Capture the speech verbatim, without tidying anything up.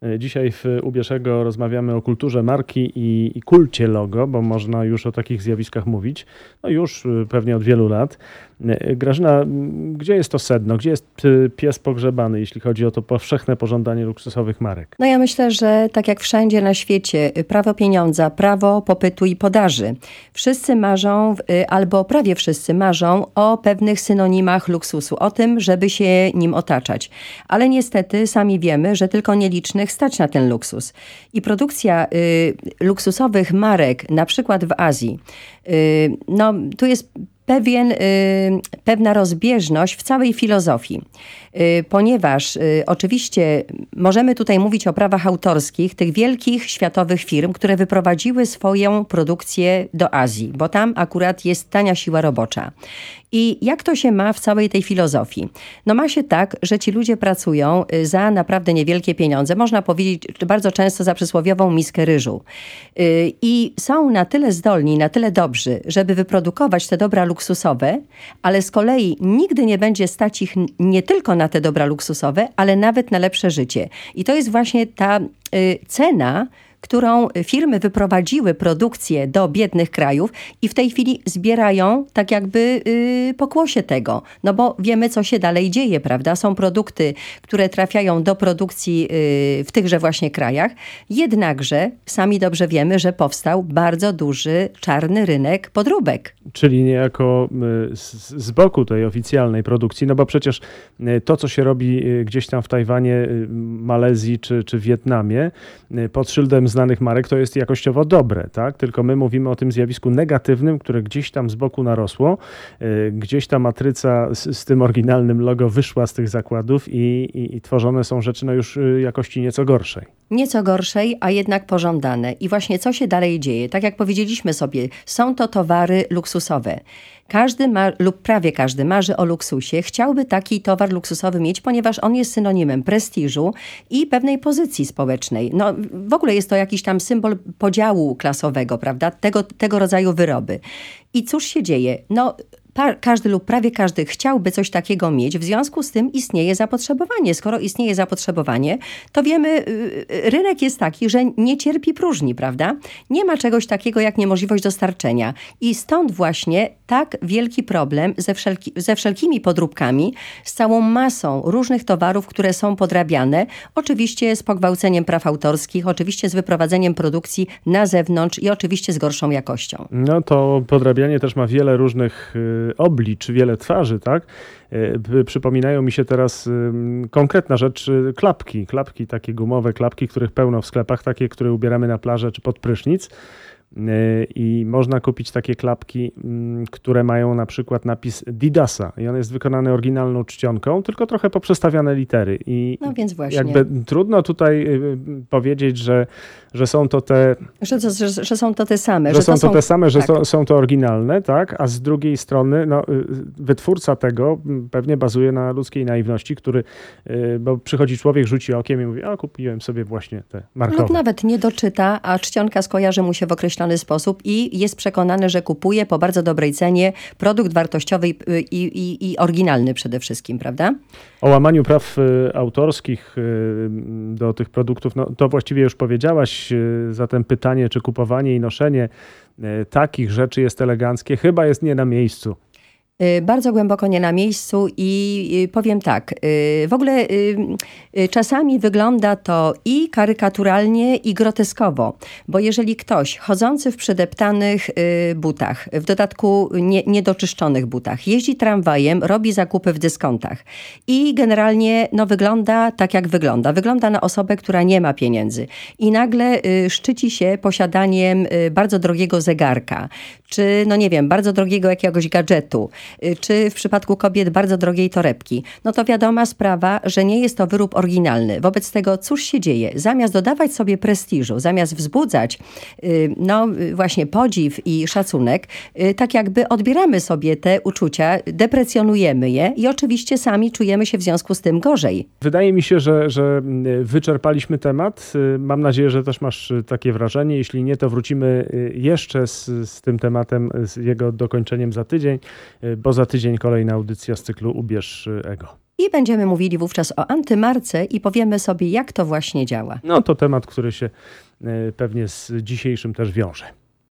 Dzisiaj w Ubierzego rozmawiamy o kulturze marki i, i kulcie logo, bo można już o takich zjawiskach mówić, no już pewnie od wielu lat. Grażyna, gdzie jest to sedno? Gdzie jest pies pogrzebany, jeśli chodzi o to powszechne pożądanie luksusowych marek? No ja myślę, że tak jak wszędzie na świecie, prawo pieniądza, prawo popytu i podaży. Wszyscy marzą, albo prawie wszyscy marzą o pewnych synonimach luksusu, o tym, żeby się nim otaczać. Ale niestety sami wiemy, że tylko nielicznych stać na ten luksus. I produkcja y, luksusowych marek, na przykład w Azji, y, no tu jest Pewien, y, pewna rozbieżność w całej filozofii, y, ponieważ y, oczywiście możemy tutaj mówić o prawach autorskich tych wielkich światowych firm, które wyprowadziły swoją produkcję do Azji, bo tam akurat jest tania siła robocza. I jak to się ma w całej tej filozofii? No ma się tak, że ci ludzie pracują za naprawdę niewielkie pieniądze, można powiedzieć bardzo często za przysłowiową miskę ryżu. Y, I są na tyle zdolni, na tyle dobrzy, żeby wyprodukować te dobra luksusowe, ale z kolei nigdy nie będzie stać ich nie tylko na te dobra luksusowe, ale nawet na lepsze życie. I to jest właśnie ta y, cena, którą firmy wyprowadziły produkcję do biednych krajów i w tej chwili zbierają tak jakby yy, pokłosie tego. No bo wiemy, co się dalej dzieje, prawda? Są produkty, które trafiają do produkcji yy, w tychże właśnie krajach. Jednakże sami dobrze wiemy, że powstał bardzo duży czarny rynek podróbek. Czyli niejako z, z boku tej oficjalnej produkcji, no bo przecież to, co się robi gdzieś tam w Tajwanie, Malezji czy, czy Wietnamie pod szyldem znanych marek, to jest jakościowo dobre, tak? Tylko my mówimy o tym zjawisku negatywnym, które gdzieś tam z boku narosło, gdzieś ta matryca z, z tym oryginalnym logo wyszła z tych zakładów i, i, i tworzone są rzeczy no już jakości nieco gorszej. Nieco gorszej, a jednak pożądane. I właśnie co się dalej dzieje? Tak jak powiedzieliśmy sobie, są to towary luksusowe. Każdy ma, lub prawie każdy marzy o luksusie, chciałby taki towar luksusowy mieć, ponieważ on jest synonimem prestiżu i pewnej pozycji społecznej. No, w ogóle jest to jakiś tam symbol podziału klasowego, prawda? Tego, tego rodzaju wyroby. I cóż się dzieje? No, każdy lub prawie każdy chciałby coś takiego mieć, w związku z tym istnieje zapotrzebowanie. Skoro istnieje zapotrzebowanie, to wiemy, rynek jest taki, że nie cierpi próżni, prawda? Nie ma czegoś takiego jak niemożliwość dostarczenia. I stąd właśnie tak wielki problem ze, wszelki, ze wszelkimi podróbkami, z całą masą różnych towarów, które są podrabiane, oczywiście z pogwałceniem praw autorskich, oczywiście z wyprowadzeniem produkcji na zewnątrz i oczywiście z gorszą jakością. No to podrabianie też ma wiele różnych oblicz, wiele twarzy, tak? Przypominają mi się teraz konkretna rzecz, klapki. Klapki, takie gumowe klapki, których pełno w sklepach, takie, które ubieramy na plażę czy pod prysznic. I można kupić takie klapki, które mają na przykład napis Didasa i on jest wykonany oryginalną czcionką, tylko trochę poprzestawiane litery. I no więc właśnie. Jakby trudno tutaj powiedzieć, że, że są to te... Że, że, że są to te same. Że, że są to, są, te same, że tak. są, są to oryginalne, tak? A z drugiej strony no, wytwórca tego pewnie bazuje na ludzkiej naiwności, który, bo przychodzi człowiek, rzuci okiem i mówi, a kupiłem sobie właśnie te markowe. Lub nawet nie doczyta, a czcionka skojarzy mu się w określonym sposób i jest przekonany, że kupuje po bardzo dobrej cenie produkt wartościowy i, i, i oryginalny przede wszystkim, prawda? O łamaniu praw autorskich do tych produktów, no to właściwie już powiedziałaś, zatem pytanie, czy kupowanie i noszenie takich rzeczy jest eleganckie, chyba jest nie na miejscu. Bardzo głęboko nie na miejscu i powiem tak, w ogóle czasami wygląda to i karykaturalnie, i groteskowo, bo jeżeli ktoś chodzący w przedeptanych butach, w dodatku nie, niedoczyszczonych butach, jeździ tramwajem, robi zakupy w dyskontach i generalnie no, wygląda tak jak wygląda, wygląda na osobę, która nie ma pieniędzy i nagle szczyci się posiadaniem bardzo drogiego zegarka, czy no nie wiem, bardzo drogiego jakiegoś gadżetu, czy w przypadku kobiet bardzo drogiej torebki, no to wiadoma sprawa, że nie jest to wyrób oryginalny. Wobec tego cóż się dzieje? Zamiast dodawać sobie prestiżu, zamiast wzbudzać no właśnie podziw i szacunek, tak jakby odbieramy sobie te uczucia, deprecjonujemy je i oczywiście sami czujemy się w związku z tym gorzej. Wydaje mi się, że, że wyczerpaliśmy temat. Mam nadzieję, że też masz takie wrażenie. Jeśli nie, to wrócimy jeszcze z, z tym tematem, z jego dokończeniem za tydzień, bo za tydzień kolejna audycja z cyklu Ubierz Ego. I będziemy mówili wówczas o antymarce i powiemy sobie, jak to właśnie działa. No to temat, który się pewnie z dzisiejszym też wiąże.